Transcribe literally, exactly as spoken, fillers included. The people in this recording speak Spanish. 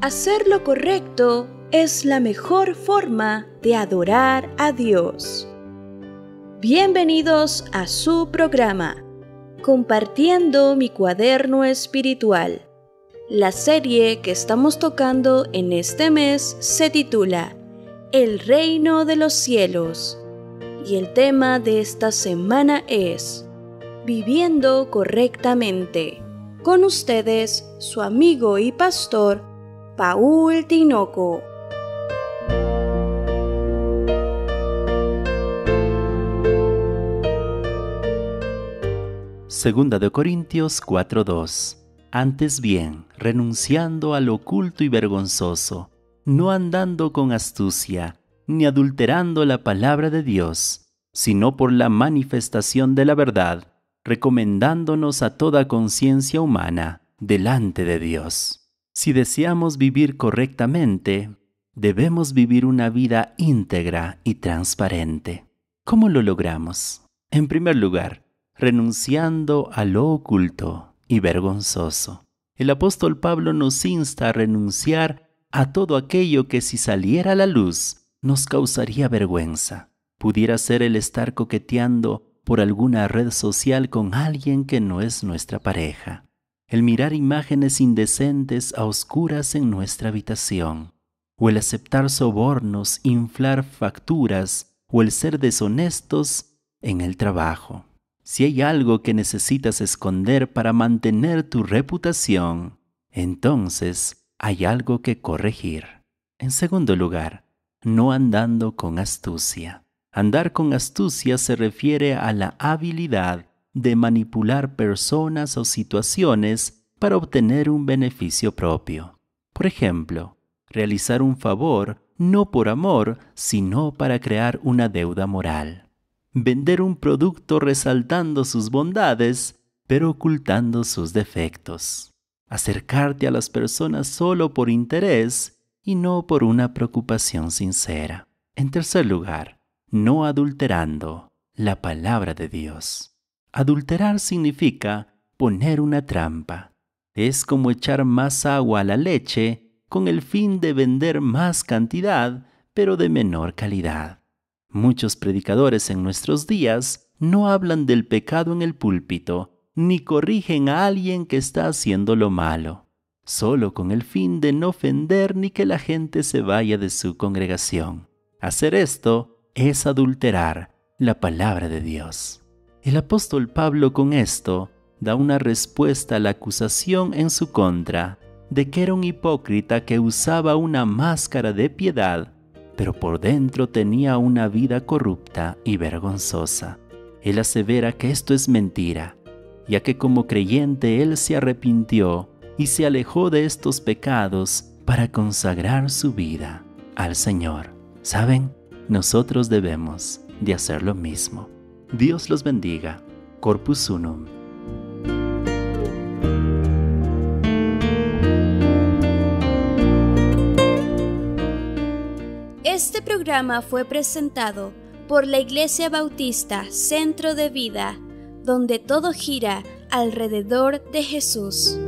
Hacer lo correcto es la mejor forma de adorar a Dios. Bienvenidos a su programa, Compartiendo mi cuaderno espiritual. La serie que estamos tocando en este mes se titula El Reino de los Cielos y el tema de esta semana es Viviendo correctamente. Con ustedes, su amigo y pastor, Paul Tinoco. Segunda de Corintios cuatro dos. Antes bien, renunciando al oculto y vergonzoso, no andando con astucia, ni adulterando la palabra de Dios, sino por la manifestación de la verdad, recomendándonos a toda conciencia humana delante de Dios. Si deseamos vivir correctamente, debemos vivir una vida íntegra y transparente. ¿Cómo lo logramos? En primer lugar, renunciando a lo oculto y vergonzoso. El apóstol Pablo nos insta a renunciar a todo aquello que si saliera a la luz nos causaría vergüenza. Pudiera ser el estar coqueteando por alguna red social con alguien que no es nuestra pareja. El mirar imágenes indecentes a oscuras en nuestra habitación. O el aceptar sobornos, inflar facturas o el ser deshonestos en el trabajo. Si hay algo que necesitas esconder para mantener tu reputación, entonces hay algo que corregir. En segundo lugar, no andando con astucia. Andar con astucia se refiere a la habilidad de manipular personas o situaciones para obtener un beneficio propio. Por ejemplo, realizar un favor no por amor, sino para crear una deuda moral. Vender un producto resaltando sus bondades, pero ocultando sus defectos. Acercarte a las personas solo por interés y no por una preocupación sincera. En tercer lugar, no adulterando la palabra de Dios. Adulterar significa poner una trampa. Es como echar más agua a la leche con el fin de vender más cantidad, pero de menor calidad. Muchos predicadores en nuestros días no hablan del pecado en el púlpito, ni corrigen a alguien que está haciendo lo malo, solo con el fin de no ofender ni que la gente se vaya de su congregación. Hacer esto es adulterar la palabra de Dios. El apóstol Pablo con esto da una respuesta a la acusación en su contra de que era un hipócrita que usaba una máscara de piedad, pero por dentro tenía una vida corrupta y vergonzosa. Él asevera que esto es mentira, ya que como creyente él se arrepintió y se alejó de estos pecados para consagrar su vida al Señor. ¿Saben? Nosotros debemos de hacer lo mismo. Dios los bendiga. Corpus Unum. Este programa fue presentado por la Iglesia Bautista Centro de Vida, donde todo gira alrededor de Jesús.